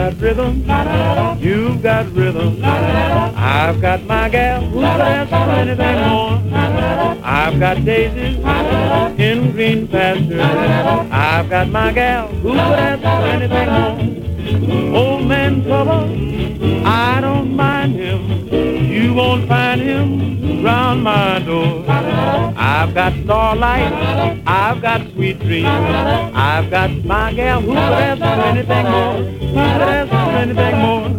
got rhythm, you've got rhythm. I've got my gal who could ask for anything more. I've got daisies in green pastures. I've got my gal who could ask for anything more. Old man trouble, I don't mind him. You won't find him round my door. I've got starlight, I've got sweet dreams. I've got my gal who could ask for anything more. Who could ask for anything more.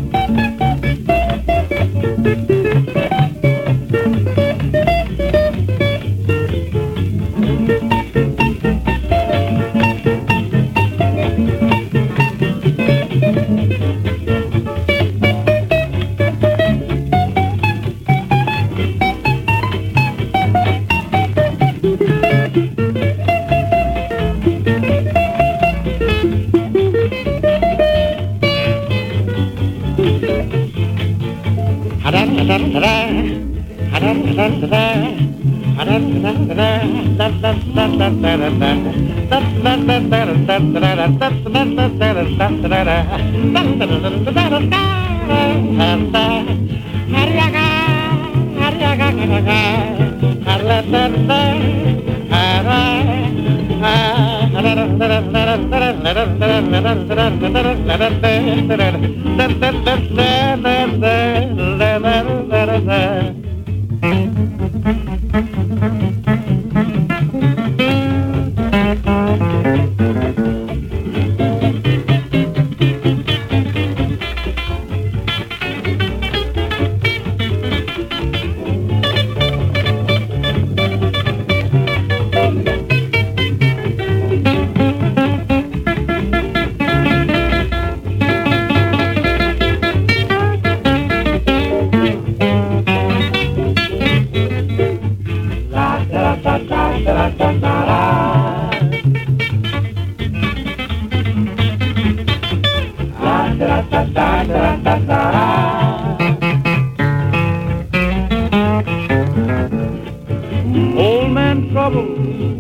Old man trouble,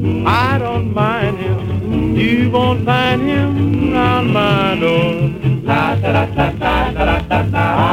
I don't mind him. You won't find him round my door. La da da da da da da da.